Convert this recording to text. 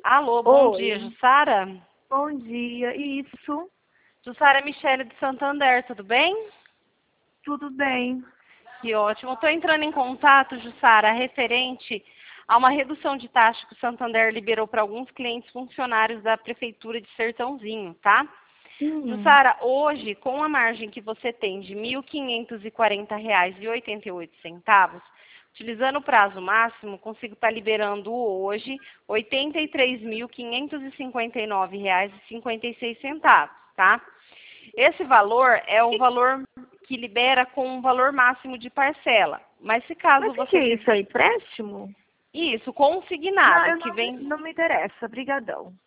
Alô, bom dia, Oi, Jussara? bom dia. Isso, Jussara Michele de Santander, tudo bem? tudo bem. Que ótimo. Estou entrando em contato, Jussara, referente a uma redução de taxa que o Santander liberou para alguns clientes funcionários da Prefeitura de Sertãozinho, tá? Hum, Jussara, hoje, com a margem que você tem de R$ 1.540,88, utilizando o prazo máximo, consigo estar liberando hoje R$ 83.559,56, tá? Esse valor é o valor que libera com um valor máximo de parcela. Mas se caso mas o que você é isso quiser... aí? Empréstimo? Isso, Não, consignado, eu que não, vem... não me interessa, brigadão.